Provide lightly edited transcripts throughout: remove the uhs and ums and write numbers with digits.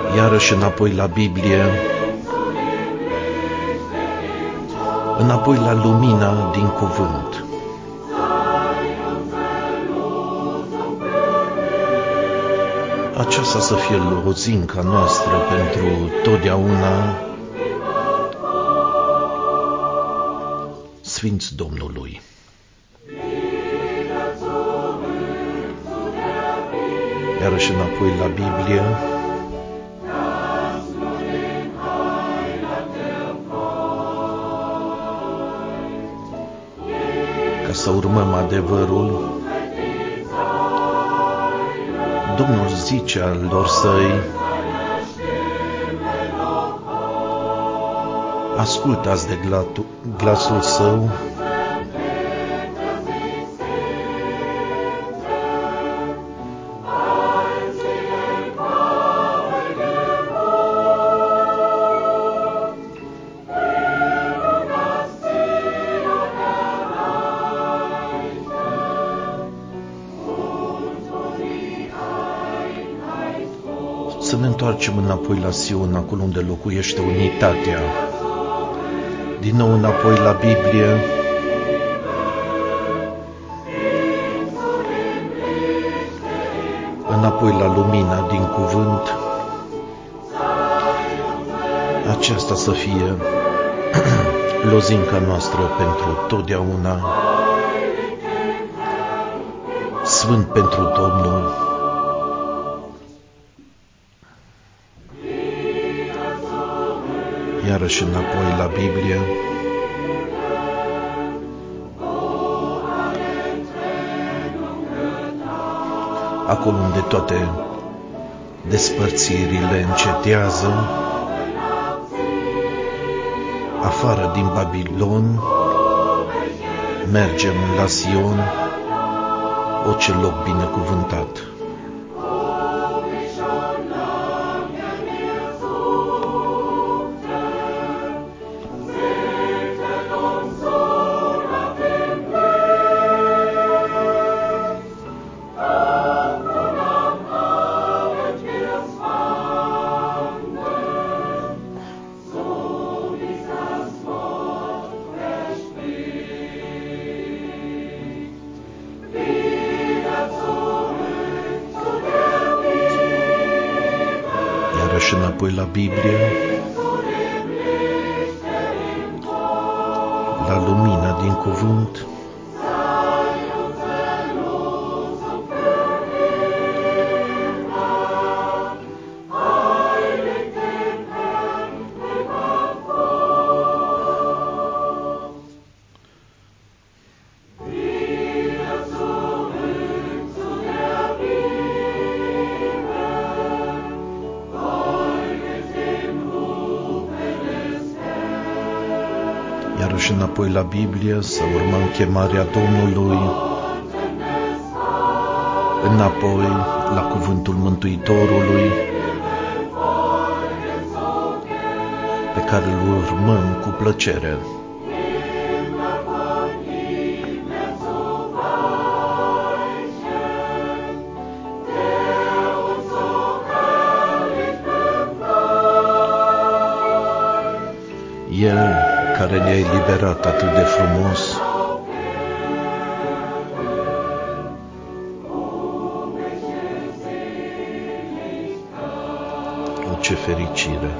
iarăși înapoi la Biblie, înapoi la lumina din cuvânt. Aceasta să fie lozinca noastră pentru totdeauna. Sfinți Domnului. Iarăși înapoi la Biblie, ca să urmăm adevărul. Domnul zice alor săi: ascultați de glasul său, să ne întoarcem înapoi la Sion, acolo unde locuiește unitatea. Din nou înapoi la Biblie, înapoi la lumina din cuvânt. Aceasta să fie lozinca noastră pentru totdeauna. Sfânt pentru Domnul. Iarăși înapoi la Biblie, acolo unde toate despărțirile încetează, afară din Babilon, mergem la Sion, o ce loc binecuvântat. Și înapoi la Biblie, la lumina din cuvânt. Iarăși înapoi la Biblie, să urmăm chemarea Domnului, înapoi la cuvântul Mântuitorului, pe care îl urmăm cu plăcere. El care ne-a eliberat atât de frumos, o ce fericire!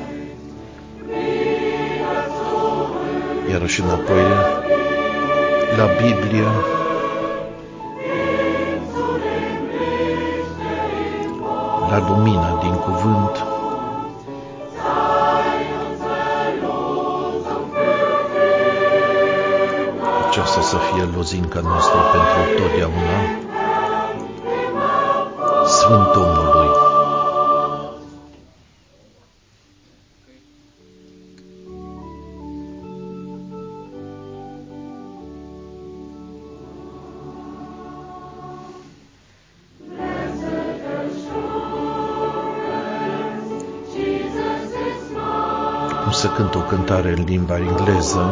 Iarăși înapoi la Biblie, la lumina din cuvânt. Aceasta să fie lozinca noastră pentru totdeauna. Sfânt Domnului. Cum să cânt o cântare în limba engleză,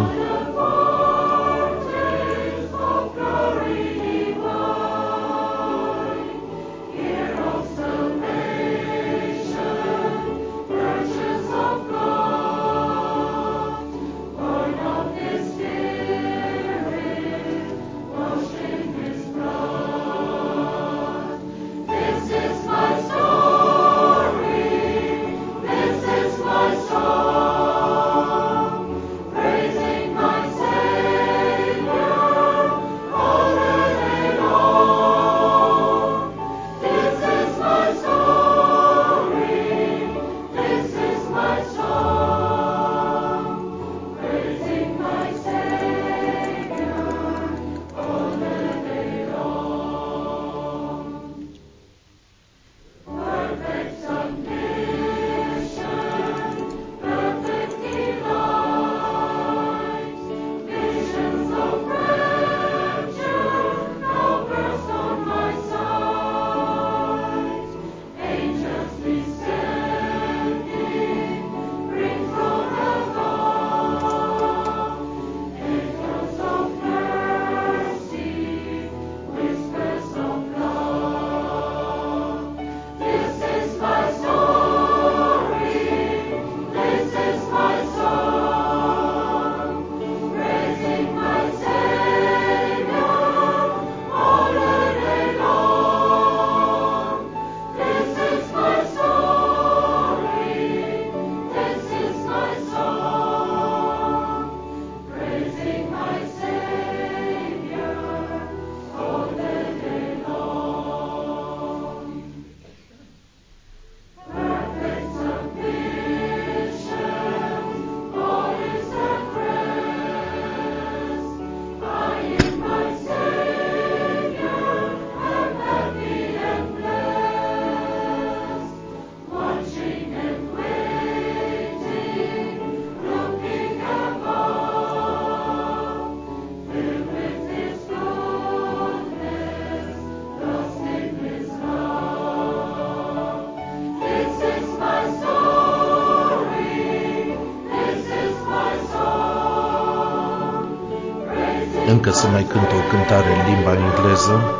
Încă să mai cânt o cântare în limba engleză.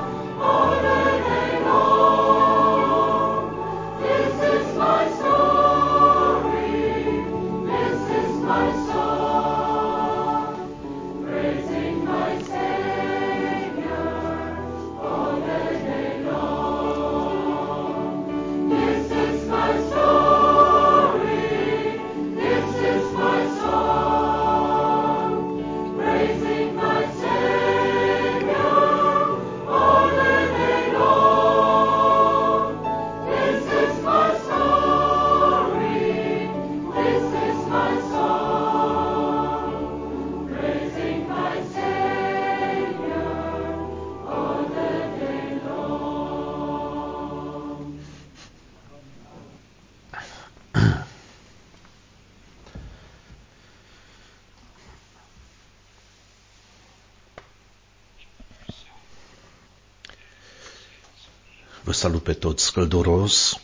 Vă salut pe toți călduros,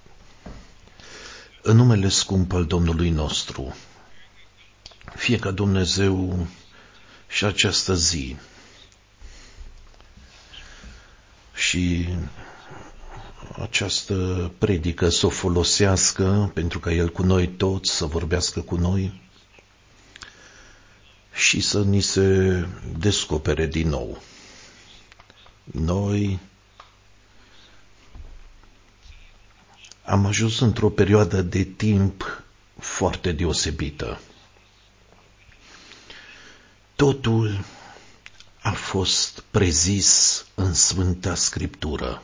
în numele scump al Domnului nostru. Fie ca Dumnezeu și această zi și această predică să o folosească pentru ca El cu noi toți să vorbească cu noi și să ni se descopere din nou. Noi am ajuns într-o perioadă de timp foarte deosebită. Totul a fost prezis în Sfânta Scriptură.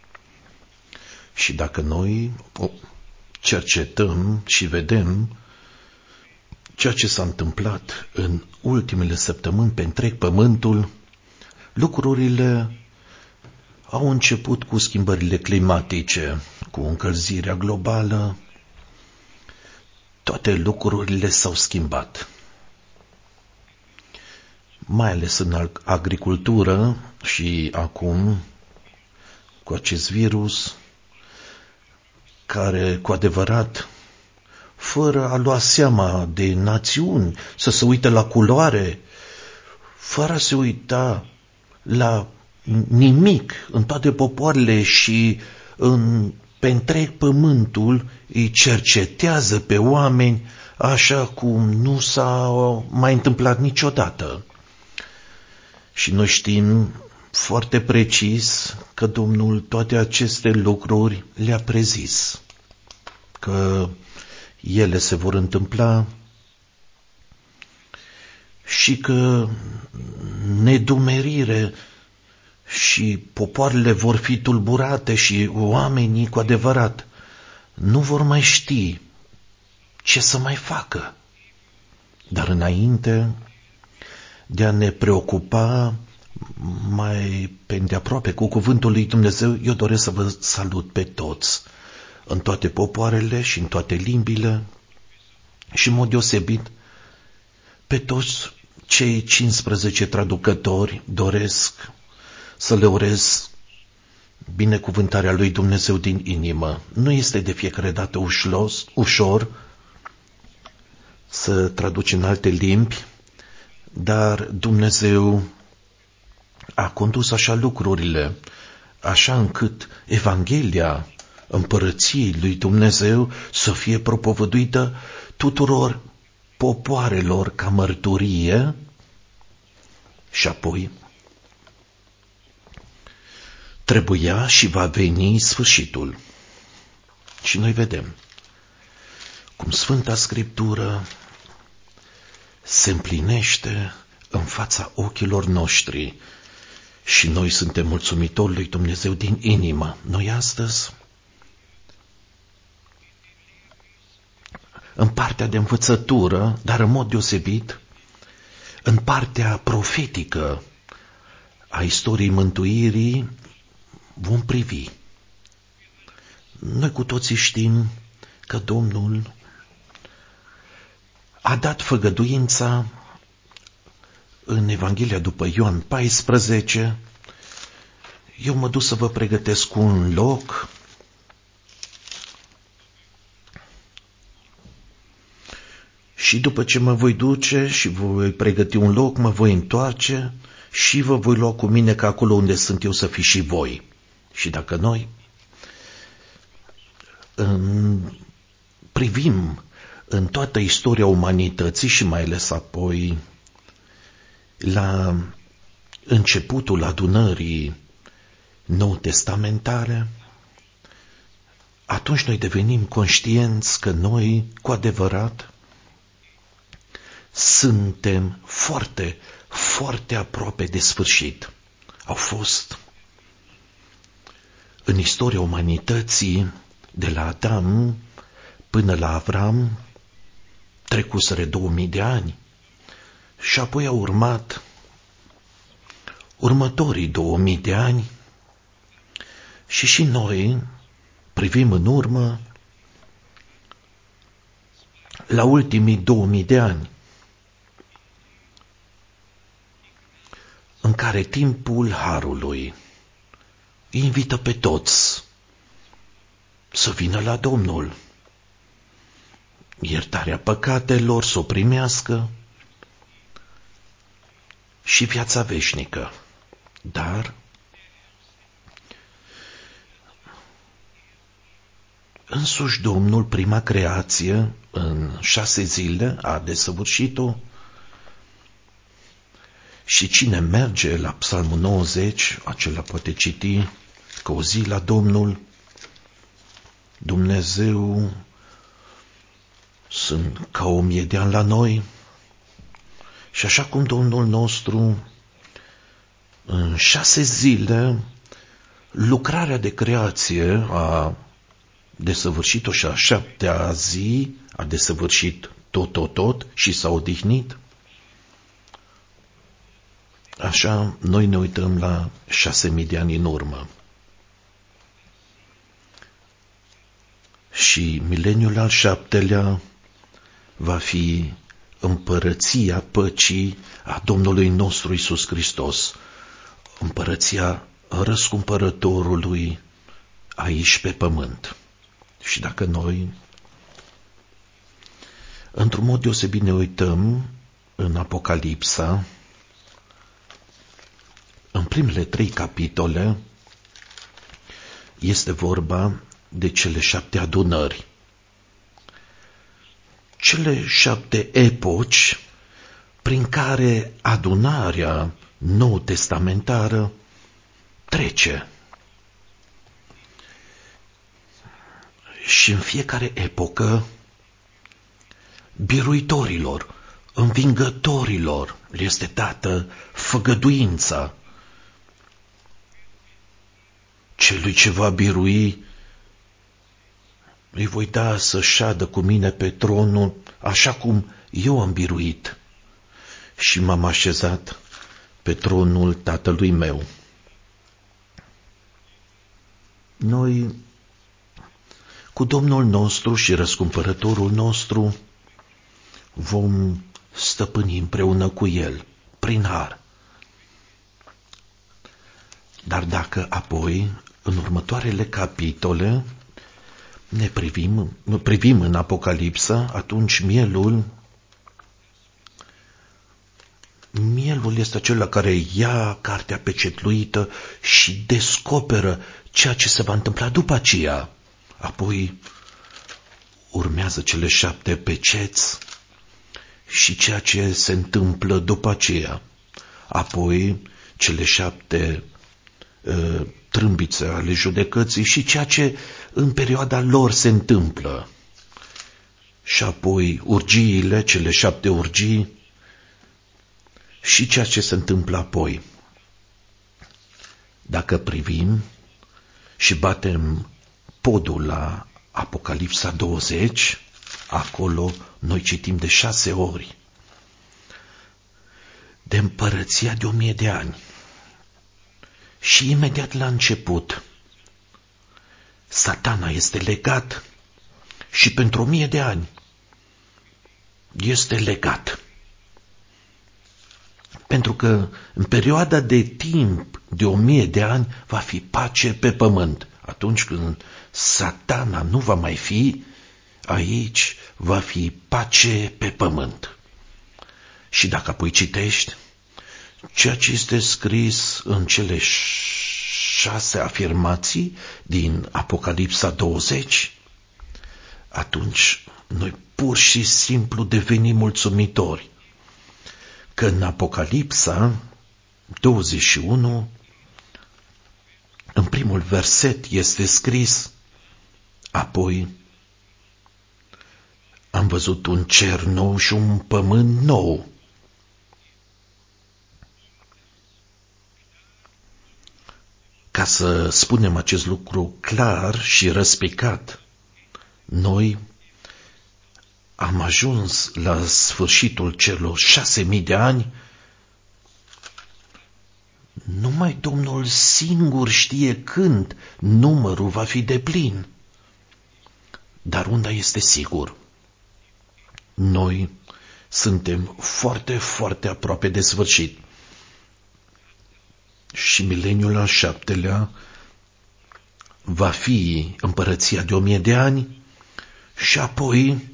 Și dacă noi cercetăm și vedem ceea ce s-a întâmplat în ultimele săptămâni pe întreg pământul, lucrurile au început cu schimbările climatice, cu încălzirea globală. Toate lucrurile s-au schimbat. Mai ales în agricultură și acum cu acest virus care cu adevărat, fără a lua seama de națiuni, să se uite la culoare, fără a se uita la nimic în toate popoarele și pe întreg pământul îi cercetează pe oameni așa cum nu s-a mai întâmplat niciodată. Și noi știm foarte precis că Domnul toate aceste lucruri le-a prezis, că ele se vor întâmpla și că nedumerire și popoarele vor fi tulburate și oamenii cu adevărat nu vor mai ști ce să mai facă. Dar înainte de a ne preocupa mai pe îndeaproape cu cuvântul lui Dumnezeu, eu doresc să vă salut pe toți, în toate popoarele și în toate limbile și în mod deosebit pe toți cei 15 traducători doresc să le urez binecuvântarea lui Dumnezeu din inimă. Nu este de fiecare dată ușor să traduci în alte limbi, dar Dumnezeu a condus așa lucrurile, așa încât Evanghelia împărăției lui Dumnezeu să fie propovăduită tuturor popoarelor ca mărturie și apoi trebuia și va veni sfârșitul. Și noi vedem cum Sfânta Scriptură se împlinește în fața ochilor noștri și noi suntem mulțumitori lui Dumnezeu din inimă. Noi astăzi, în partea de învățătură, dar în mod deosebit, în partea profetică a istoriei mântuirii, vom privi. Noi cu toții știm că Domnul a dat făgăduința în Evanghelia după Ioan 14. Eu mă duc să vă pregătesc un loc și după ce mă voi duce și voi pregăti un loc, mă voi întoarce și vă voi lua cu mine, ca acolo unde sunt eu să fiți și voi. Și dacă noi privim în toată istoria umanității și mai ales apoi la începutul adunării nou-testamentare, atunci noi devenim conștienți că noi, cu adevărat, suntem foarte, foarte aproape de sfârșit. Au fost în istoria umanității, de la Adam până la Avram, trecuseră 2000 de ani și apoi au urmat următorii 2000 de ani și noi privim în urmă la ultimii 2000 de ani, în care timpul harului îi invită pe toți să vină la Domnul, iertarea păcatelor să o primească și viața veșnică. Dar însuși Domnul, prima creație, în 6 zile a desăvârșit-o. Și cine merge la Psalmul 90, acela poate citi că o zi la Domnul, Dumnezeu sunt ca 1000 de ani la noi. Și așa cum Domnul nostru în 6 zile lucrarea de creație a desăvârșit-o și a 7-a zi a desăvârșit tot și s-a odihnit, așa noi ne uităm la 6000 de ani în urmă. Și mileniul al 7-lea va fi împărăția păcii a Domnului nostru Iisus Hristos, împărăția răscumpărătorului aici pe pământ. Și dacă noi, într-un mod deosebit, ne uităm în Apocalipsa, în primele 3 capitole, este vorba de cele 7 adunări. Cele 7 epoci prin care adunarea nou-testamentară trece. Și în fiecare epocă, biruitorilor, învingătorilor, le este dată făgăduința. Celui ce va birui, îi voi da să șadă cu mine pe tronul, așa cum eu am biruit și m-am așezat pe tronul tatălui meu. Noi, cu Domnul nostru și răscumpărătorul nostru, vom stăpâni împreună cu El, prin har. Dar dacă apoi, în următoarele capitole, ne privim în Apocalipsa, atunci mielul este acela care ia cartea pecetluită și descoperă ceea ce se va întâmpla după aceea. Apoi urmează cele 7 peceți și ceea ce se întâmplă după aceea. Apoi cele 7 trâmbițe ale judecății și ceea ce în perioada lor se întâmplă. Și apoi urgiile, cele 7 urgii și ceea ce se întâmplă apoi. Dacă privim și batem podul la Apocalipsa 20, acolo noi citim de 6 ori de împărăția de 1000 de ani. Și imediat la început, Satana este legat și pentru 1000 de ani este legat. Pentru că în perioada de timp de 1000 de ani va fi pace pe pământ. Atunci când Satana nu va mai fi, aici va fi pace pe pământ. Și dacă apoi citești ceea ce este scris în cele 6 afirmații din Apocalipsa 20, atunci noi pur și simplu devenim mulțumitori că în Apocalipsa 21, în primul verset este scris: apoi am văzut un cer nou și un pământ nou. Ca să spunem acest lucru clar și răspicat, noi am ajuns la sfârșitul celor 6.000 de ani. Numai Domnul singur știe când numărul va fi deplin. Dar una este sigur: noi suntem foarte, foarte aproape de sfârșit. Și mileniul al 7-lea va fi împărăția de 1000 de ani și apoi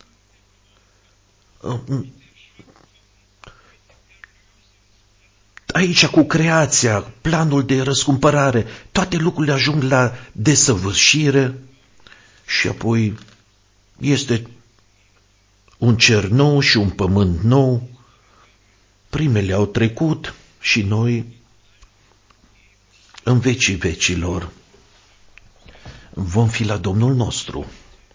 aici cu creația, planul de răscumpărare, toate lucrurile ajung la desăvârșire și apoi este un cer nou și un pământ nou. Primele au trecut și noi, în vecii vecilor, vom fi la Domnul nostru.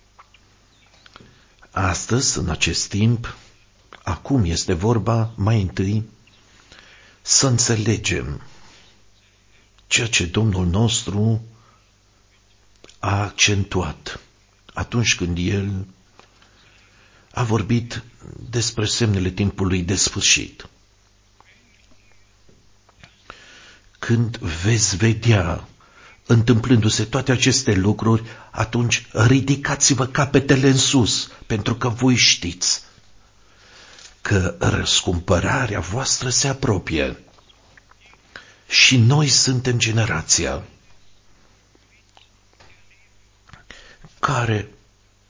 Astăzi, în acest timp, acum este vorba mai întâi să înțelegem ceea ce Domnul nostru a accentuat atunci când El a vorbit despre semnele timpului de sfârșit. Când veți vedea întâmplându-se toate aceste lucruri, atunci ridicați-vă capetele în sus, pentru că voi știți că răscumpărarea voastră se apropie. Și noi suntem generația care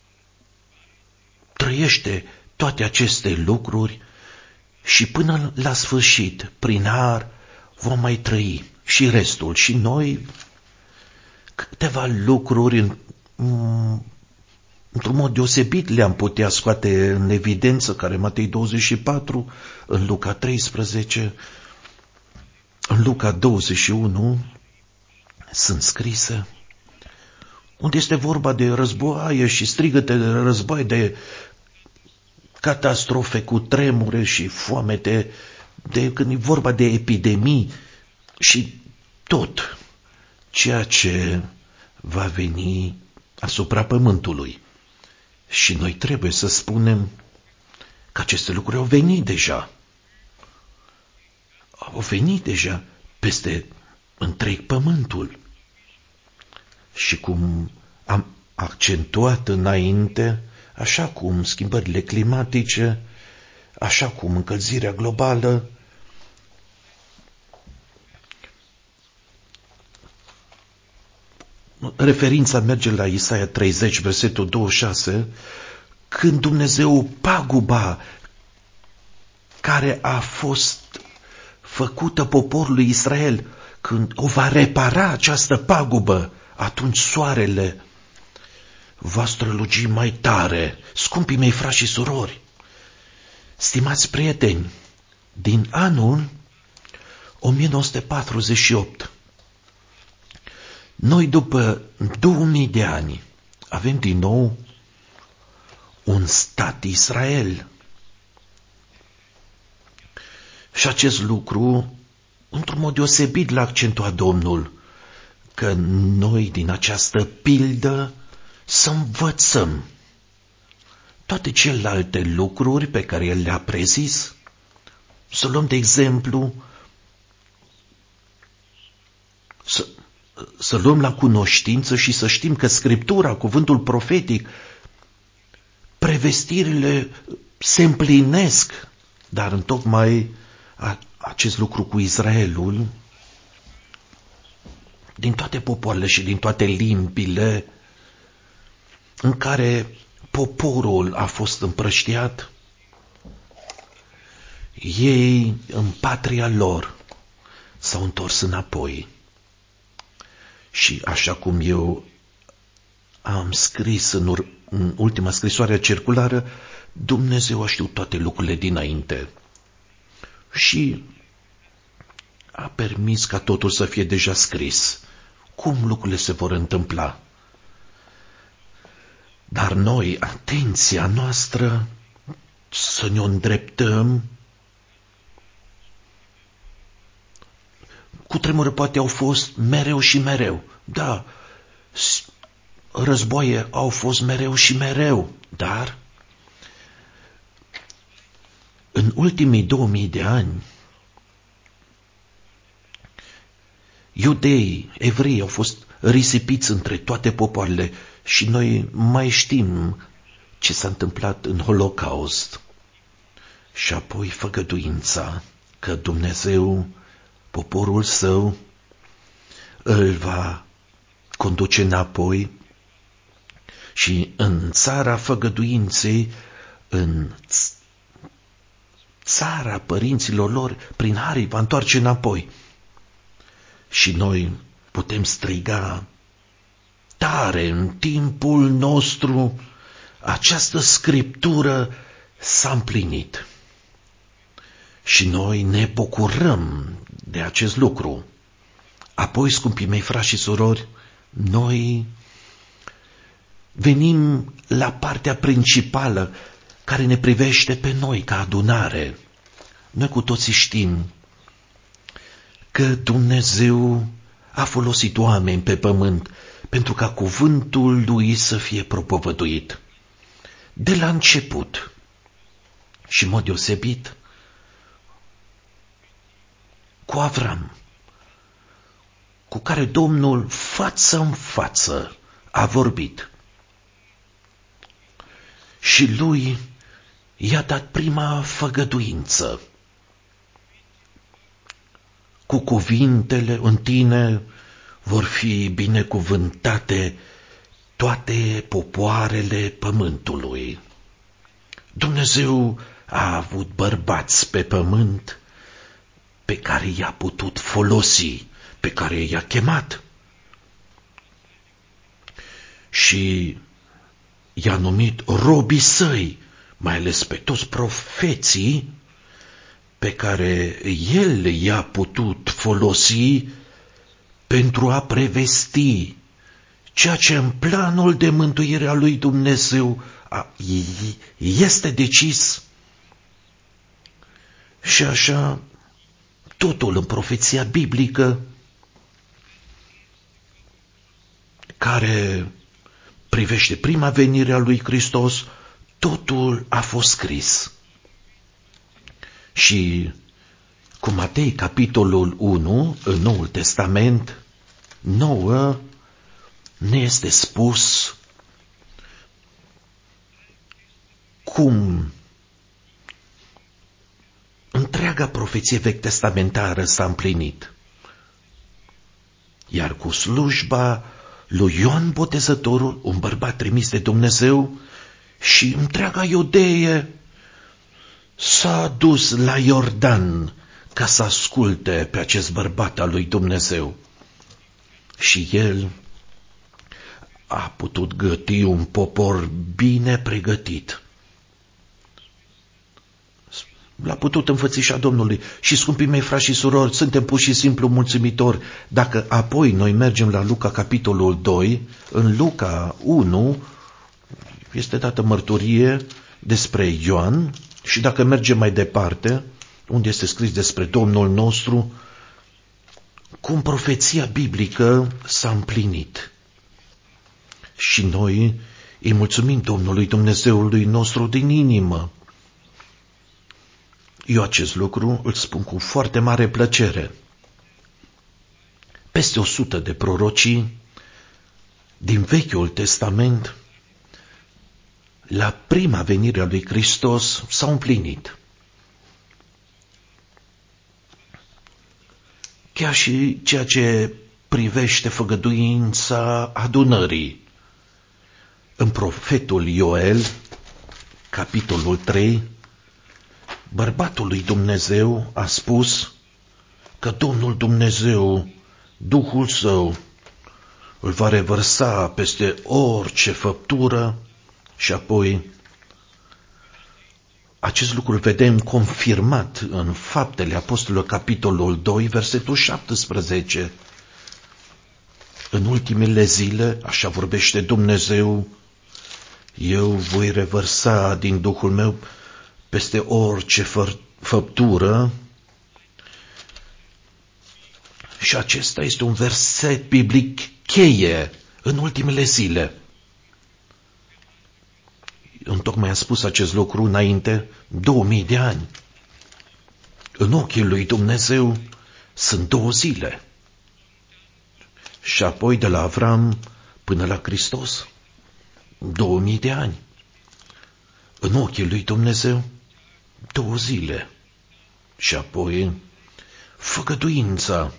trăiește toate aceste lucruri și până la sfârșit, prin har, vom mai trăi și restul. Și noi câteva lucruri într-un mod deosebit le-am putea scoate în evidență, care Matei 24, în Luca 13, în Luca 21 sunt scrise, unde este vorba de războaie și strigăte de război, de catastrofe cu tremure și foamete, de când e vorba de epidemii și tot ceea ce va veni asupra pământului. Și noi trebuie să spunem că aceste lucruri au venit deja. Au venit deja peste întreg pământul. Și cum am accentuat înainte, așa cum schimbările climatice, așa cum încălzirea globală, referința merge la Isaia 30, versetul 26, când Dumnezeu paguba care a fost făcută poporului Israel, când o va repara această pagubă, atunci soarele va străluci mai tare. Scumpii mei frați și surori, stimați prieteni, din anul 1948, noi după 2000 de ani avem din nou un stat Israel. Și acest lucru, într-un mod deosebit, l-a accentuat Domnul, că noi din această pildă să învățăm toate celelalte lucruri pe care El le-a prezis. Să luăm de exemplu, să luăm la cunoștință și să știm că Scriptura, cuvântul profetic, prevestirile se împlinesc, dar întocmai acest lucru cu Israelul, din toate popoarele și din toate limbile în care poporul a fost împrăștiat, ei în patria lor s-au întors înapoi. Și așa cum eu am scris în ultima scrisoare circulară, Dumnezeu a știut toate lucrurile dinainte și a permis ca totul să fie deja scris. Cum lucrurile se vor întâmpla? Dar noi, atenția noastră, să ne îndreptăm. Cutremure poate au fost mereu și mereu. Da, războaie au fost mereu și mereu, dar în ultimii 2000 de ani, iudeii, evrei au fost risipiți între toate popoarele și noi mai știm ce s-a întâmplat în Holocaust. Și apoi făgăduința că Dumnezeu, poporul său, îl va conduce înapoi și în țara făgăduinței, în țara părinților lor, prin har îi va întoarce înapoi. Și noi putem striga tare în timpul nostru, această scriptură s-a împlinit. Și noi ne bucurăm de acest lucru. Apoi, scumpii mei frați și surori, noi venim la partea principală care ne privește pe noi ca adunare. Noi cu toții știm că Dumnezeu a folosit oameni pe pământ pentru ca cuvântul lui să fie propovăduit. De la început și în mod deosebit cu Avram, cu care Domnul față în față a vorbit. Și lui i-a dat prima făgăduință. Cu cuvintele în tine vor fi binecuvântate toate popoarele pământului. Dumnezeu a avut bărbați pe pământ pe care i-a putut folosi, pe care i-a chemat. Și i-a numit robii săi, mai ales pe toți profeții pe care el i-a putut folosi pentru a prevesti ceea ce în planul de mântuire a lui Dumnezeu este decis. Și așa, totul în profeția biblică care privește prima venire a lui Hristos, totul a fost scris. Și cu Matei, capitolul 1, în Noul Testament, nouă ne este spus cum întreaga profeție vechi testamentară s-a împlinit. Iar cu slujba lui Ioan Botezătorul, un bărbat trimis de Dumnezeu, și întreaga Iudeie s-a dus la Iordan ca să asculte pe acest bărbat al lui Dumnezeu. Și el a putut găti un popor bine pregătit. L-a putut înfățișa Domnului. Și, scumpii mei frați și surori, suntem pur și simplu mulțumitori. Dacă apoi noi mergem la Luca, capitolul 2, în Luca 1 este dată mărturie despre Ioan, și dacă mergem mai departe, unde este scris despre Domnul nostru, cum profeția biblică s-a împlinit. Și noi îi mulțumim Domnului Dumnezeului nostru din inimă. Eu acest lucru îl spun cu foarte mare plăcere. Peste 100 de prorocii din Vechiul Testament, la prima venire a lui Hristos, s-au împlinit. Chiar și ceea ce privește făgăduința adunării. În profetul Ioel, capitolul 3, bărbatul lui Dumnezeu a spus că Domnul Dumnezeu, Duhul Său, îl va revărsa peste orice făptură și apoi acest lucru îl vedem confirmat în Faptele Apostolilor, capitolul 2, versetul 17. În ultimele zile, așa vorbește Dumnezeu, eu voi revărsa din Duhul meu peste orice făptură. Și acesta este un verset biblic cheie în ultimele zile. Întocmai am spus acest lucru înainte 2000 de ani. În ochii lui Dumnezeu sunt 2 zile. Și apoi de la Avram până la Hristos, 2000 de ani. În ochii lui Dumnezeu, 2 zile. Și apoi făgăduința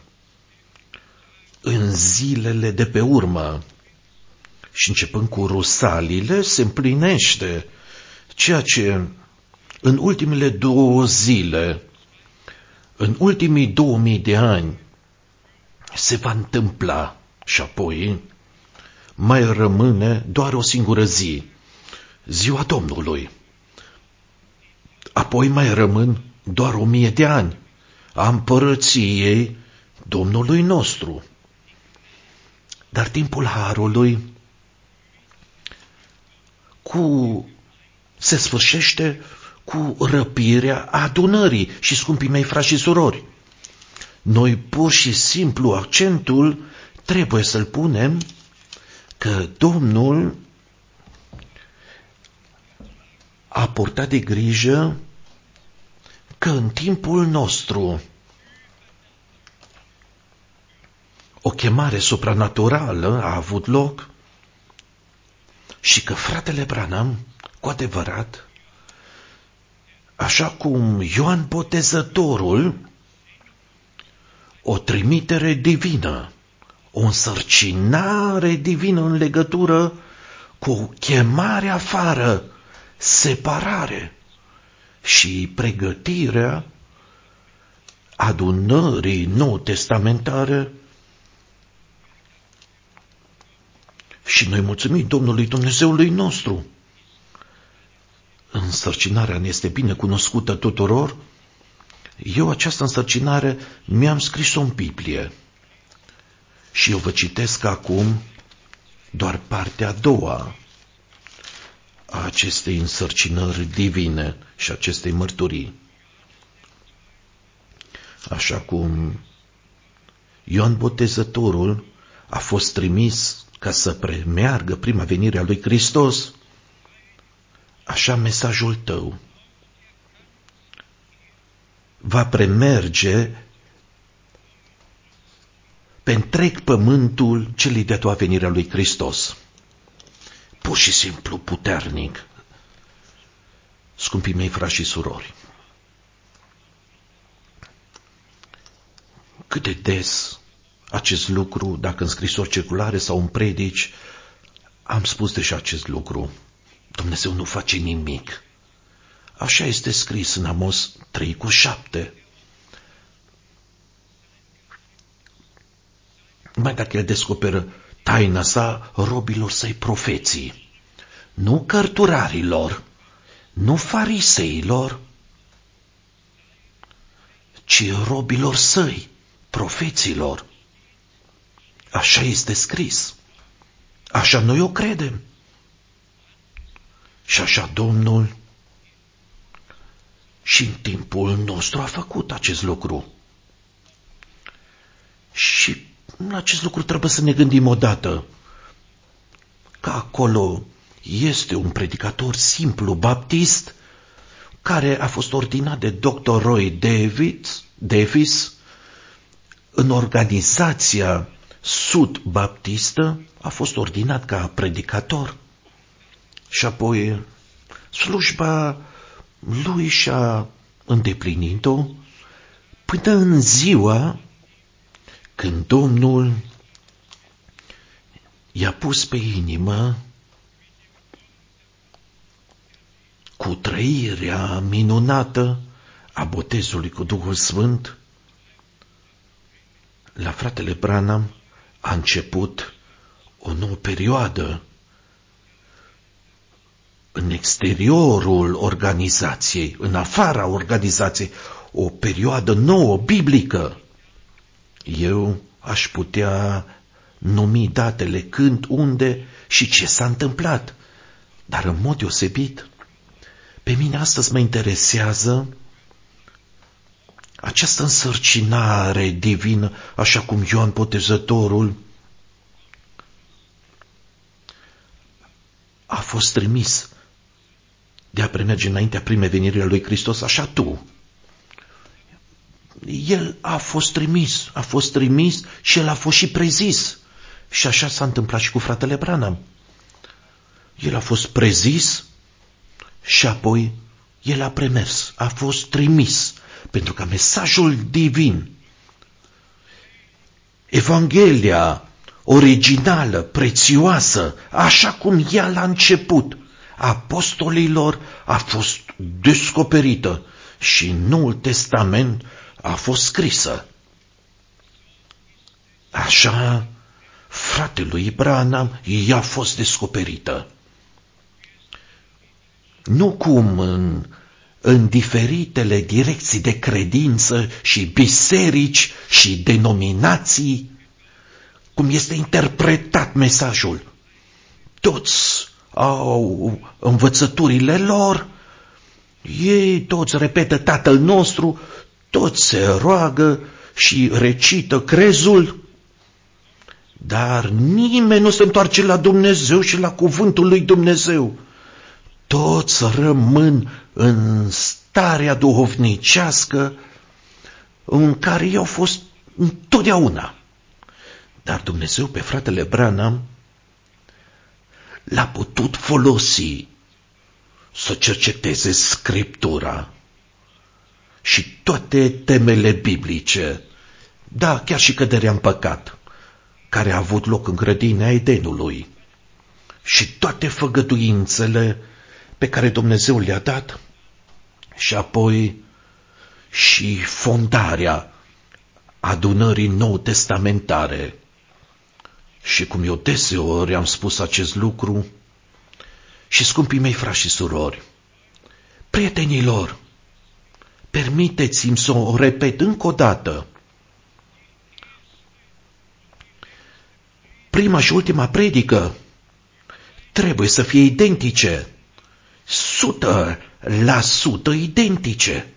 în zilele de pe urmă. Și începând cu Rusalile se împlinește ceea ce în ultimele 2 zile, în ultimii 2000 de ani se va întâmpla și apoi mai rămâne doar o singură zi, ziua Domnului. Apoi mai rămân doar 1000 de ani a împărăției Domnului nostru. Dar timpul harului se sfârșește cu răpirea adunării. Și, scumpii mei frați și surori, noi pur și simplu accentul trebuie să-l punem că Domnul a purtat de grijă că în timpul nostru o chemare supranaturală a avut loc și că fratele Branham, cu adevărat, așa cum Ioan Botezătorul, o trimitere divină, o însărcinare divină în legătură cu chemare afară, separare și pregătirea adunării nou-testamentare. Și noi mulțumim Domnului Dumnezeului nostru. Însărcinarea ne este bine cunoscută tuturor. Eu această însărcinare mi-am scris-o în Biblie. Și eu vă citesc acum doar partea a doua a acestei însărcinări divine și acestei mărturii. Așa cum Ioan Botezătorul a fost trimis ca să premeargă prima venire a lui Hristos, așa mesajul tău va premerge pe întreg pământul celei de-a doua venire a lui Hristos. Pur și simplu puternic. Scumpii mei frați și surori, cât de des acest lucru, dacă în scrisori circulare sau în predici, am spus deja acest lucru. Dumnezeu nu face nimic. Așa este scris în Amos 3:7. Mai dacă el descoperă taina sa robilor săi profeții, nu cărturarilor, nu fariseilor, ci robilor săi, profeților. Așa este scris. Așa noi o credem. Și așa Domnul și în timpul nostru a făcut acest lucru. Și la acest lucru trebuie să ne gândim odată. Că acolo este un predicator simplu baptist care a fost ordinat de Dr. Roy Davis în organizația sud-baptistă, a fost ordinat ca predicator. Și apoi slujba lui și-a îndeplinit-o până în ziua când Domnul i-a pus pe inimă cu trăirea minunată a botezului cu Duhul Sfânt, la fratele Branham a început o nouă perioadă în exteriorul organizației, în afara organizației, o perioadă nouă, biblică. Eu aș putea numi datele când, unde și ce s-a întâmplat, dar în mod deosebit, pe mine astăzi mă interesează această însărcinare divină, așa cum Ioan Botezătorul a fost trimis de a premerge înaintea primei veniri a lui Hristos, așa tu. El a fost trimis și el a fost și prezis. Și așa s-a întâmplat și cu fratele Branham. El a fost prezis și apoi el a premers, a fost trimis, pentru că mesajul divin, Evanghelia originală, prețioasă, așa cum ea la început, apostolilor a fost descoperită și în Noul Testament a fost scrisă. Așa, fratelui Branham i-a fost descoperită. Nu cum în diferitele direcții de credință și biserici și denominații, cum este interpretat mesajul. Toți au învățăturile lor, ei toți repetă Tatăl nostru, toți se roagă și recită crezul, dar nimeni nu se întoarce la Dumnezeu și la cuvântul lui Dumnezeu. Toți rămân în starea duhovnicească în care ei au fost întotdeauna. Dar Dumnezeu pe fratele Branham l-a putut folosi să cerceteze Scriptura și toate temele biblice, da, chiar și căderea în păcat, care a avut loc în grădina Edenului, și toate făgăduințele pe care Dumnezeu le-a dat, și apoi și fondarea adunării nou-testamentare. Și cum eu deseori am spus acest lucru, și scumpii mei frați și surori, prietenilor, permiteți-mi să o repet încă o dată. Prima și ultima predică trebuie să fie identice, 100% identice.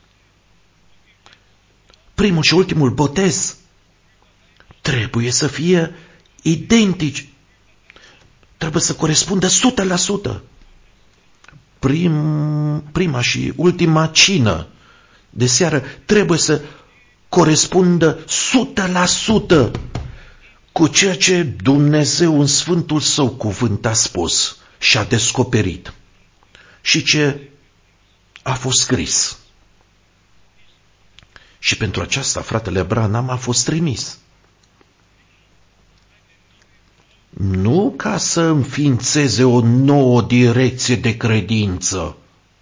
Primul și ultimul botez trebuie să fie identici. Trebuie să corespundă 100%. Prima și ultima cină de seară trebuie să corespundă 100% cu ceea ce Dumnezeu în Sfântul Său cuvânt a spus și a descoperit și ce a fost scris. Și pentru aceasta fratele Branham a fost trimis. Nu ca să înființeze o nouă direcție de credință,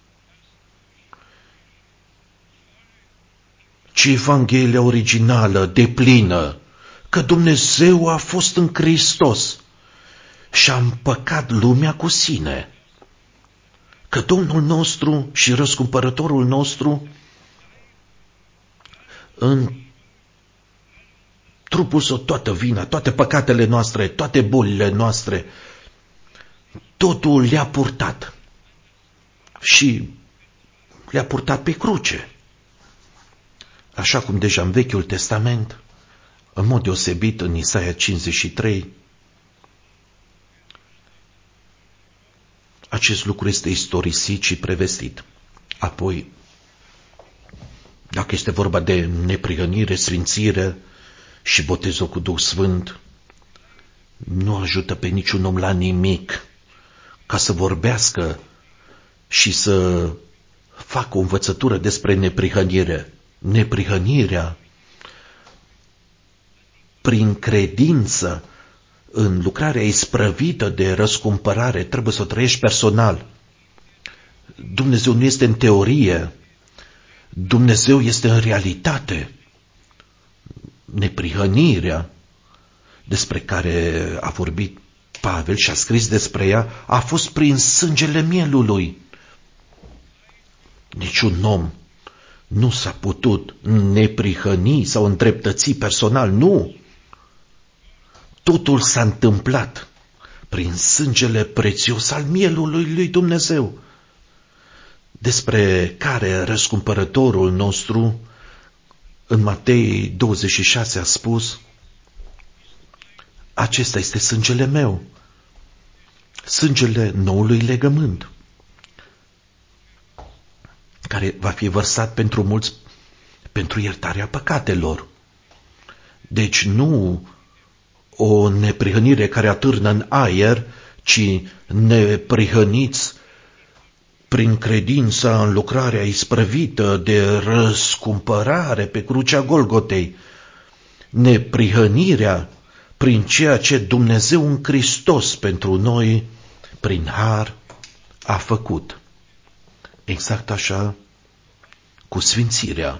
ci Evanghelia originală, deplină, că Dumnezeu a fost în Hristos și a împăcat lumea cu sine, că Domnul nostru și răscumpărătorul nostru în trupul său toată vina, toate păcatele noastre, toate bolile noastre, totul le-a purtat și le-a purtat pe cruce. Așa cum deja în Vechiul Testament, în mod deosebit în Isaia 53, acest lucru este istorisit și prevestit. Apoi, dacă este vorba de neprihănire, sfințire și botezul cu Duh Sfânt, nu ajută pe niciun om la nimic ca să vorbească și să facă o învățătură despre neprihănire. Neprihănirea, prin credință în lucrarea isprăvită de răscumpărare, trebuie să o trăiești personal. Dumnezeu nu este în teorie, Dumnezeu este în realitate. Neprihănirea despre care a vorbit Pavel și a scris despre ea a fost prin sângele mielului. Niciun om nu s-a putut neprihăni sau îndreptăți personal, nu. Totul s-a întâmplat prin sângele prețios al mielului lui Dumnezeu, despre care răscumpărătorul nostru în Matei 26 a spus: acesta este sângele meu, sângele noului legământ, care va fi vărsat pentru mulți pentru iertarea păcatelor. Deci nu o neprihănire care atârnă în aer, ci neprihăniți prin credința în lucrarea isprăvită de răscumpărare pe crucea Golgotei, neprihănirea prin ceea ce Dumnezeu în Hristos pentru noi, prin har, a făcut. Exact așa cu sfințirea.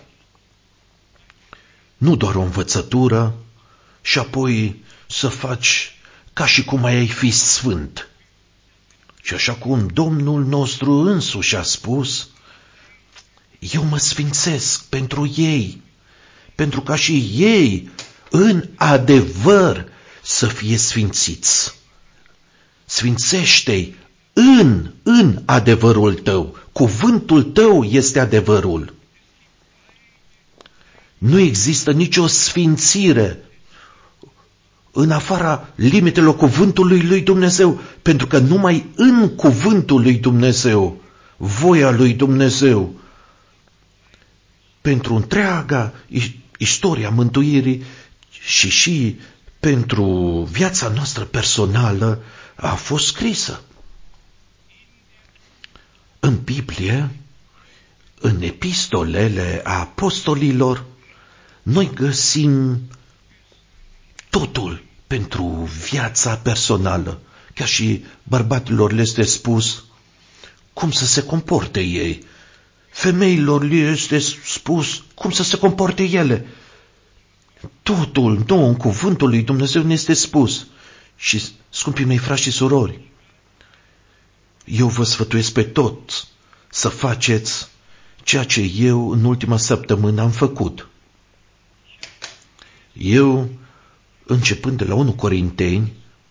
Nu doar o învățătură și apoi să faci ca și cum ai fi sfânt. Și așa cum Domnul nostru însuși a spus: eu mă sfințesc pentru ei, pentru ca și ei în adevăr să fie sfințiți. Sfințește-i în adevărul tău. Cuvântul tău este adevărul. Nu există nicio sfințire în afara limitelor cuvântului lui Dumnezeu, pentru că numai în cuvântul lui Dumnezeu, voia lui Dumnezeu, pentru întreaga istoria mântuirii și pentru viața noastră personală a fost scrisă. În Biblie, în epistolele apostolilor, noi găsim totul pentru viața personală. Chiar și bărbatilor le este spus cum să se comporte ei. Femeilor le este spus cum să se comporte ele. Totul nou în cuvântul lui Dumnezeu ne este spus. Și, scumpii mei frați și surori, eu vă sfătuiesc pe toți să faceți ceea ce eu în ultima săptămână am făcut. Eu, începând de la 1 Corinteni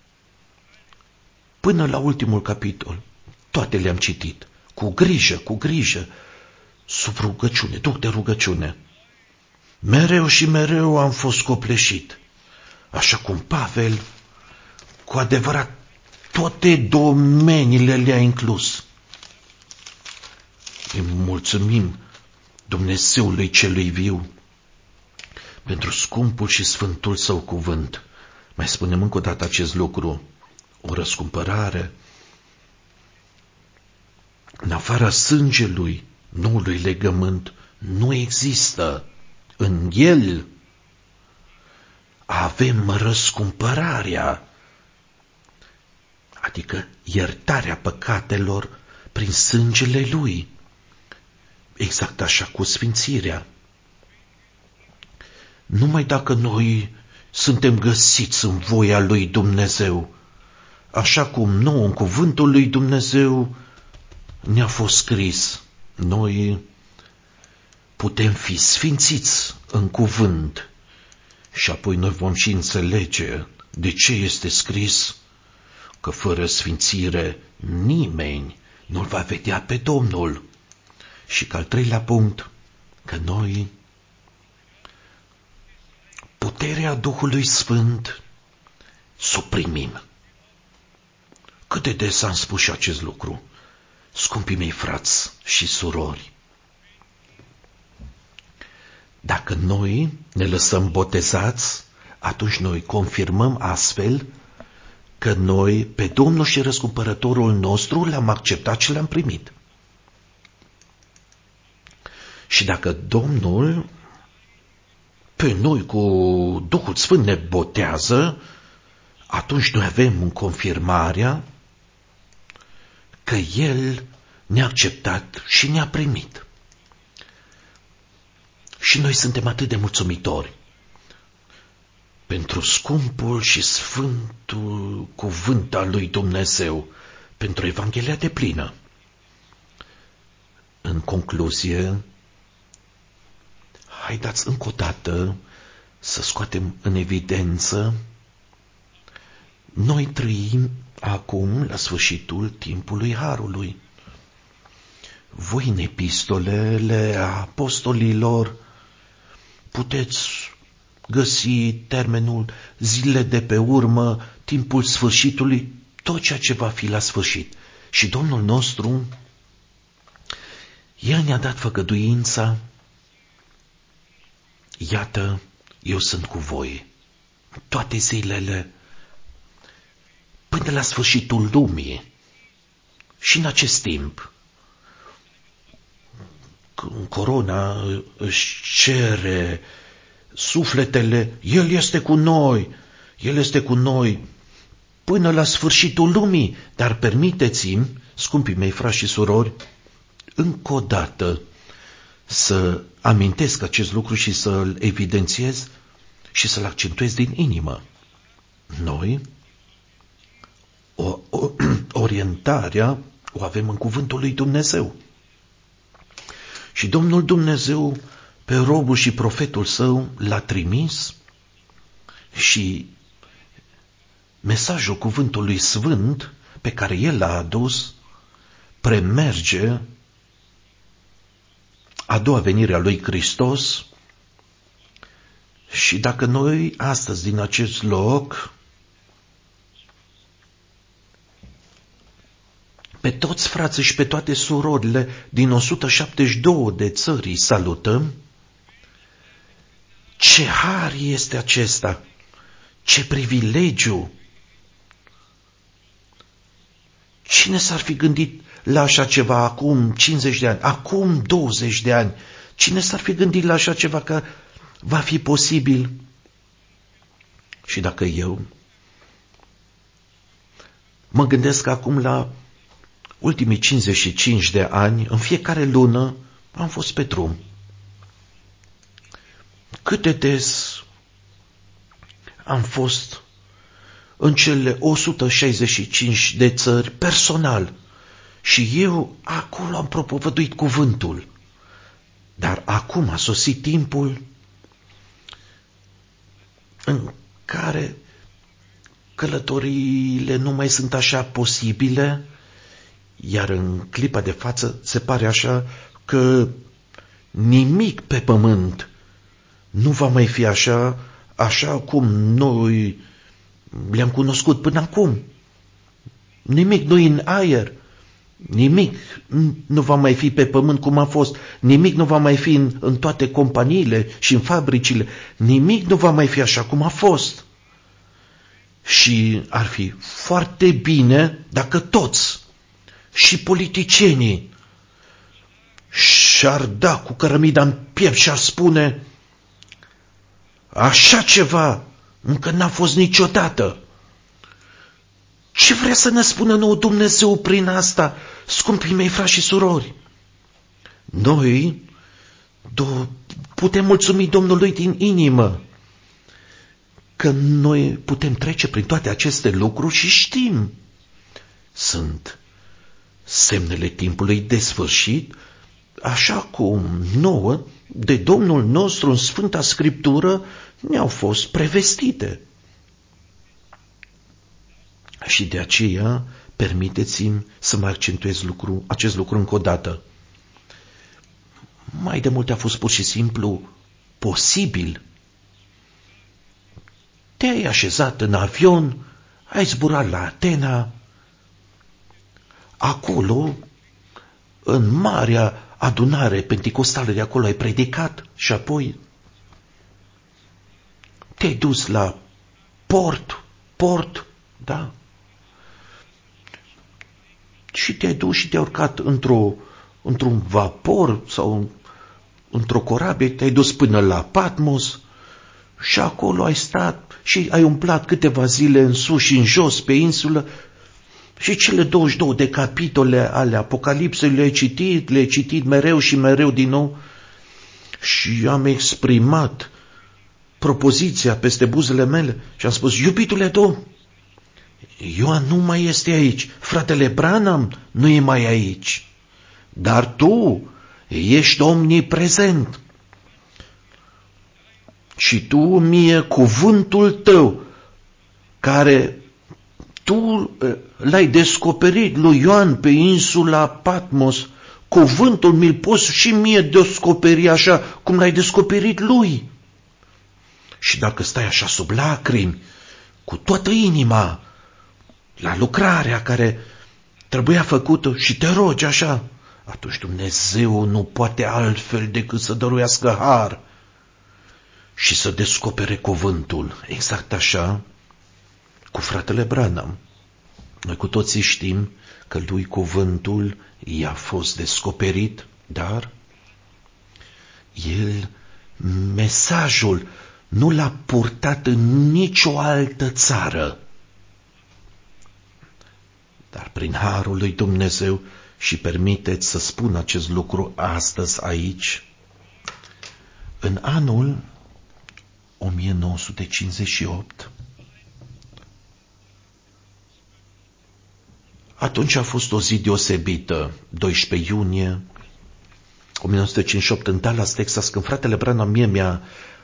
până la ultimul capitol, toate le-am citit, cu grijă, sub rugăciune, duc de rugăciune. Mereu și mereu am fost copleșit, așa cum Pavel, cu adevărat, toate domeniile le-a inclus. Îi mulțumim Dumnezeului celui viu pentru scumpul și sfântul său cuvânt. Mai spunem încă o dată acest lucru: o răscumpărare în afara sângelui noului legământ nu există. În el avem răscumpărarea, adică iertarea păcatelor prin sângele lui. Exact așa cu sfințirea. Numai dacă noi suntem găsiți în voia lui Dumnezeu, așa cum nouă în cuvântul lui Dumnezeu ne-a fost scris, noi putem fi sfințiți în cuvânt și apoi noi vom și înțelege de ce este scris că fără sfințire nimeni nu-L va vedea pe Domnul. Și că al treilea punct, că noi puterea Duhului Sfânt să o primim. Cât de des am spus și acest lucru, scumpii mei frați și surori. Dacă noi ne lăsăm botezați, atunci noi confirmăm astfel că noi pe Domnul și Răscumpărătorul nostru l-am acceptat și l-am primit. Și dacă Domnul pe noi cu Duhul Sfânt ne botează, atunci noi avem în confirmarea că El ne-a acceptat și ne-a primit. Și noi suntem atât de mulțumitori pentru scumpul și sfântul cuvânt al lui Dumnezeu, pentru Evanghelia deplină. În concluzie, haideți încă o dată să scoatem în evidență, noi trăim acum la sfârșitul timpului Harului. Voi în epistolele apostolilor puteți găsi termenul zile de pe urmă, timpul sfârșitului, tot ceea ce va fi la sfârșit. Și Domnul nostru, El ne-a dat făgăduința, iată, eu sunt cu voi toate zilele până la sfârșitul lumii. Și în acest timp, când corona își cere sufletele, El este cu noi, El este cu noi până la sfârșitul lumii. Dar permiteți-mi, scumpii mei frați și surori, încă o dată să amintesc acest lucru și să-l evidențiez și să-l accentuez din inimă. Noi, orientarea o avem în cuvântul lui Dumnezeu. Și Domnul Dumnezeu pe robul și profetul său l-a trimis și mesajul cuvântului sfânt pe care el l-a adus premerge a doua venire a lui Hristos. Și dacă noi astăzi din acest loc pe toți frații și pe toate surorile din 172 de țări îi salutăm, ce har este acesta, ce privilegiu! Cine s-ar fi gândit la așa ceva acum 50 de ani, acum 20 de ani? Cine s-ar fi gândit la așa ceva că va fi posibil? Și dacă eu mă gândesc acum la ultimii 55 de ani, în fiecare lună am fost pe drum. Cât de des am fost în cele 165 de țări personal și eu acolo am propovăduit cuvântul. Dar acum a sosit timpul în care călătoriile nu mai sunt așa posibile, iar în clipa de față se pare așa că nimic pe pământ nu va mai fi așa cum noi le-am cunoscut până acum. Nimic nu e în aer, nimic nu va mai fi pe pământ cum a fost, nimic nu va mai fi în toate companiile și în fabricile, nimic nu va mai fi așa cum a fost. Și ar fi foarte bine dacă toți, și politicienii, și-ar da cu cărămida în piept și ar spune: așa ceva încă n-a fost niciodată. Ce vrea să ne spună nouă Dumnezeu prin asta, scumpii mei frați și surori? Noi putem mulțumi Domnului din inimă că noi putem trece prin toate aceste lucruri și știm. Sunt semnele timpului de sfârșit, așa cum nouă, de Domnul nostru în Sfânta Scriptură, ne-au fost prevestite. Și de aceea, permiteți-mi să mai accentuez acest lucru încă o dată. Mai de mult a fost pur și simplu posibil. Te-ai așezat în avion, ai zburat la Atena, acolo, în marea adunare penticostală de acolo ai predicat și apoi te-ai dus la port, da? Și te-ai dus și te-ai urcat într-un vapor sau într-o corabie, te-ai dus până la Patmos și acolo ai stat și ai umblat câteva zile în sus și în jos pe insulă Și cele 22 de capitole ale Apocalipsei le-ai citit mereu și mereu din nou și am exprimat propoziția peste buzele mele și am spus, iubitule Domn, Ioan nu mai este aici, fratele Branham nu e mai aici, dar tu ești omniprezent și tu mie cuvântul tău care tu l-ai descoperit lui Ioan pe insula Patmos, cuvântul mi-l poți și mie descoperi așa cum l-ai descoperit lui. Și dacă stai așa sub lacrimi, cu toată inima, la lucrarea care trebuia făcută și te rogi așa, atunci Dumnezeu nu poate altfel decât să dăruiască har și să descopere cuvântul. Exact așa cu fratele Branham. Noi cu toții știm că lui cuvântul i-a fost descoperit, dar el mesajul nu l-a purtat în nicio altă țară. Dar prin harul lui Dumnezeu, și permiteți să spun acest lucru astăzi aici, în anul 1958, atunci a fost o zi deosebită, 12 iunie 1958, în Dallas, Texas, când fratele Branham mie mi-a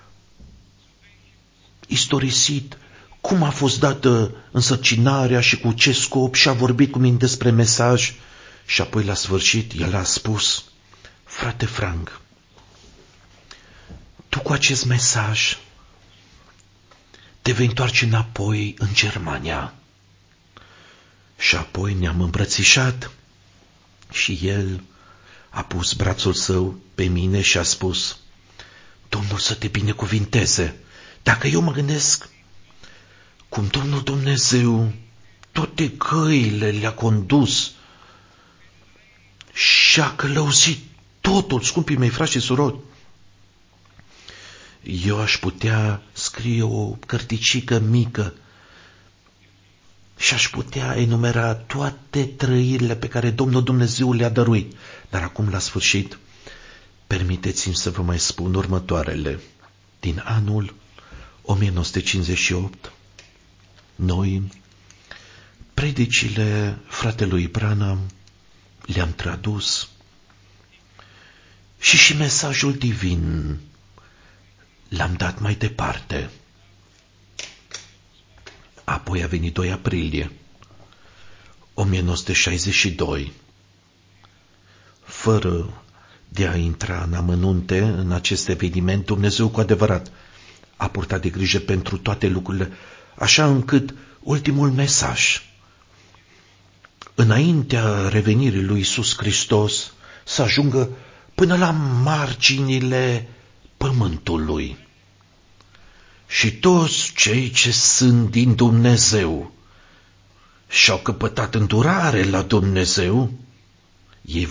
istorisit cum a fost dată însărcinarea și cu ce scop și a vorbit cu mine despre mesaj și apoi la sfârșit el a spus, frate Frank, tu cu acest mesaj te vei întoarce înapoi în Germania. Și apoi ne-am îmbrățișat și el a pus brațul său pe mine și a spus, Domnul să te binecuvinteze. Dacă eu mă gândesc cum Domnul Dumnezeu toate căile le-a condus și a călăuzit totul, scumpii mei frați și surori, eu aș putea scrie o cărticică mică și aș putea enumera toate trăirile pe care Domnul Dumnezeu le-a dăruit. Dar acum, la sfârșit, permiteți-mi să vă mai spun următoarele. Din anul 1958, noi, predicile fratelui Branham, le-am tradus și mesajul divin l-am dat mai departe. Apoi a venit 2 aprilie 1962. Fără de a intra în amănunte în acest eveniment, Dumnezeu cu adevărat a purtat de grijă pentru toate lucrurile, așa încât ultimul mesaj, înaintea revenirii lui Iisus Hristos, să ajungă până la marginile pământului. Și toți cei ce sunt din Dumnezeu și-au căpătat îndurare la Dumnezeu, ei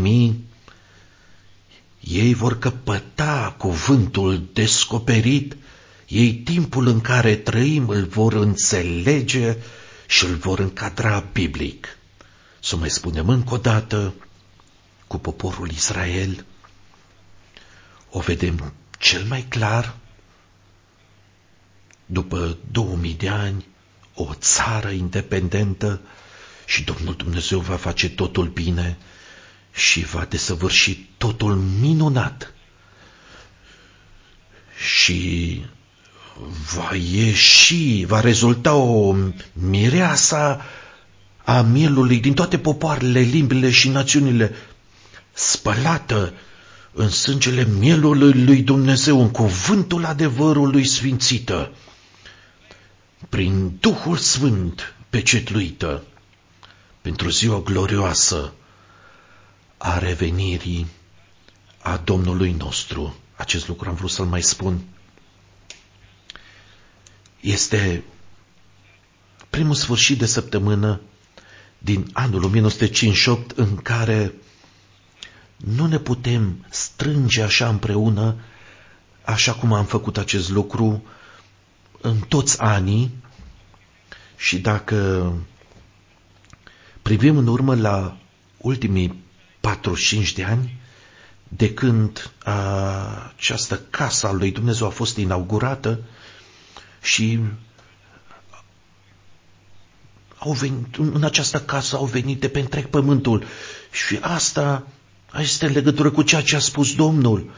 vor căpăta cuvântul descoperit, ei timpul în care trăim îl vor înțelege și îl vor încadra biblic. Să mai spunem încă o dată, cu poporul Israel, o vedem cel mai clar, după 2000 de ani, o țară independentă și Domnul Dumnezeu va face totul bine și va desăvârși totul minunat. Și va rezulta o mireasa a mielului din toate popoarele, limbile și națiunile, spălată în sângele mielului lui Dumnezeu, în cuvântul adevărului sfințită, prin Duhul Sfânt pecetluită, pentru ziua glorioasă a revenirii a Domnului nostru. Acest lucru am vrut să-l mai spun. Este primul sfârșit de săptămână din anul 1958 în care nu ne putem strânge așa împreună, așa cum am făcut acest lucru în toți anii, și dacă privim în urmă la ultimii 45 de ani, de când această casă a lui Dumnezeu a fost inaugurată și în această casă au venit de pe întreg pământul. Și asta este în legătură cu ceea ce a spus Domnul.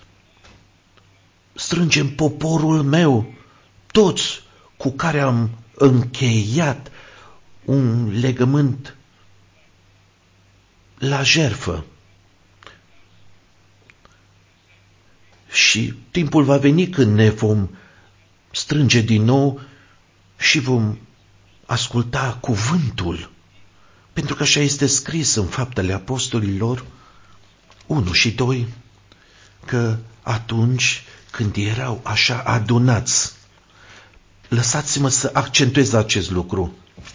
Strângem poporul meu, toți cu care am încheiat un legământ la jertfă. Și timpul va veni când ne vom strânge din nou și vom asculta cuvântul. Pentru că așa este scris în Faptele Apostolilor 1 și 2, că atunci când erau așa adunați, lăsați-mă să accentuez acest lucru,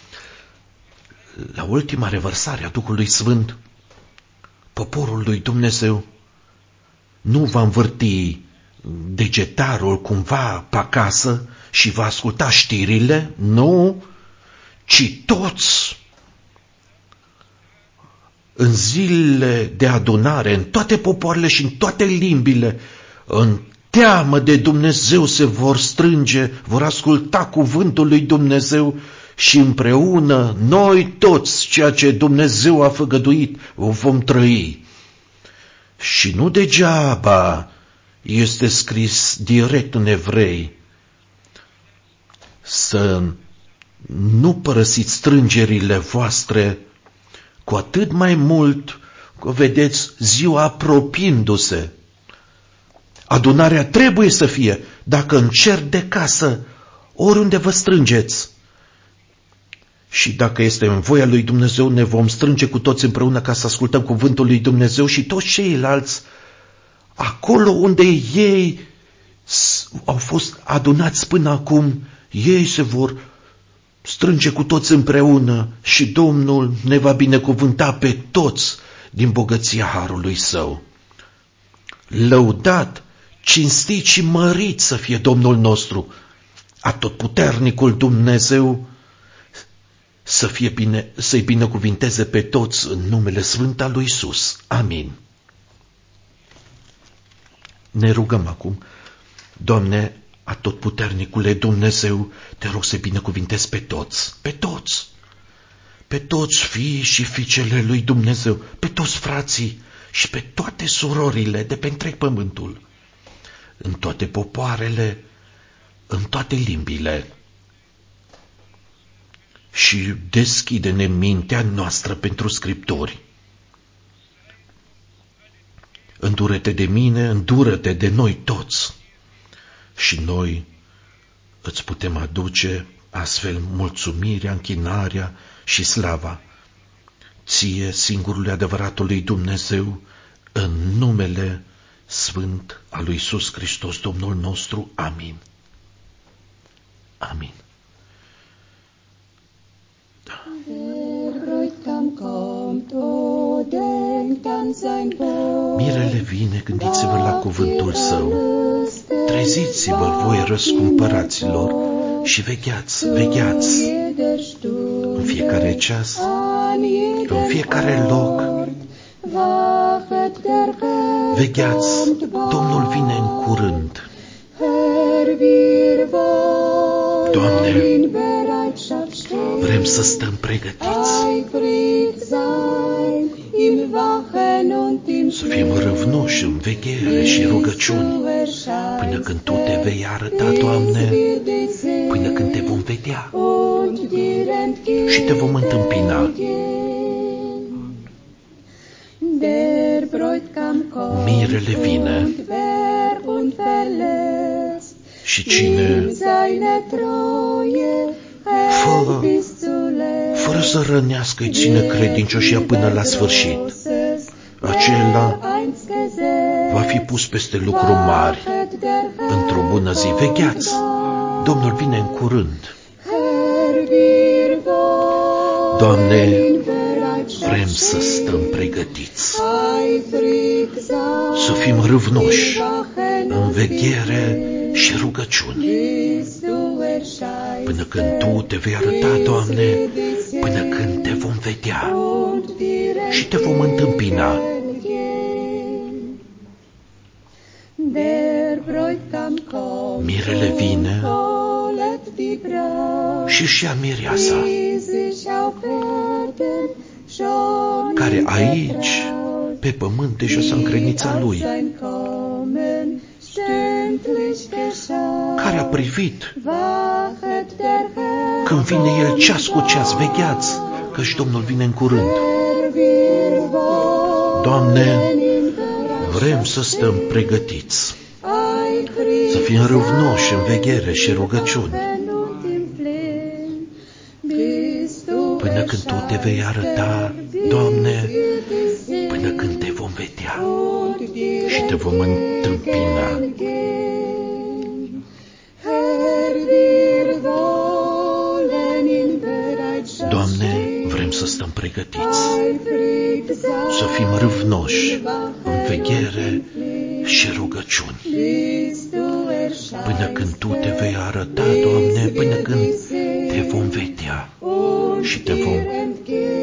la ultima revărsare a Duhului Sfânt, poporul lui Dumnezeu nu va învârti degetarul cumva pe acasă și va asculta știrile, nu, ci toți în zilele de adunare, în toate popoarele și în toate limbile, în teamă de Dumnezeu se vor strânge, vor asculta cuvântul lui Dumnezeu și împreună noi toți, ceea ce Dumnezeu a făgăduit, o vom trăi. Și nu degeaba este scris direct în Evrei să nu părăsiți strângerile voastre, cu atât mai mult că vedeți ziua apropiindu-se. Adunarea trebuie să fie, dacă în cer de casă, oriunde vă strângeți. Și dacă este în voia lui Dumnezeu, ne vom strânge cu toți împreună ca să ascultăm cuvântul lui Dumnezeu și toți ceilalți, acolo unde ei au fost adunați până acum, ei se vor strânge cu toți împreună și Domnul ne va binecuvânta pe toți din bogăția harului Său. Lăudat, cinstit și mărit să fie Domnul nostru, atotputernicul Dumnezeu, să-i binecuvinteze pe toți în numele sfânt al lui Iisus. Amin. Ne rugăm acum. Doamne, atotputernicule Dumnezeu, te rog să binecuvintezi pe toți, pe toți fiii și fiicele lui Dumnezeu, pe toți frații și pe toate surorile de pe întreg pământul, în toate popoarele, în toate limbile. Și deschide-ne mintea noastră pentru Scripturi. Îndură-te de mine, îndură-te de noi toți. Și noi îți putem aduce astfel mulțumirea, închinarea și slava ție, singurului adevăratului Dumnezeu, în numele sfânt al lui Iisus Hristos, Domnul nostru. Amin. Amin. Mirele vine, gândiți-vă la cuvântul Său. Treziți-vă, voi răscumpăraților, și vegheați, în fiecare ceas, în fiecare loc. Vegheați, Domnul vine în curând. Doamne, vrem să stăm pregătiți, să fim râvnoși în veghere și rugăciuni, până când Tu te vei arăta, Doamne, până când Te vom vedea și Te vom întâmpina. Mirele vine și cine fără să rănească îi ține credincioșia până la sfârșit, acela va fi pus peste lucruri mari într-o bună zi. Vegheați, Domnul vine în curând. Doamne, vrem să stăm pregătiți, să fim râvnoși în veghere și rugăciuni, până când Tu te vei arăta, Doamne, până când te vom vedea și te vom întâmpina. Mirele vine și își ia mireasa, care aici, pe pământ, deja s-a încredințat lui, care a privit când vine el ceas cu ceas. Vegheați, căci Domnul vine în curând. Doamne, vrem să stăm pregătiți, să fim râvnoși în veghere și rugăciuni, până când Tu te vei arăta, Doamne, până când te vom vedea și te vom întâmpina. Doamne, vrem să stăm pregătiți, să fim râvnoși în veghere și rugăciuni, până când Tu te vei arăta, Doamne, până când te vom vedea și te vom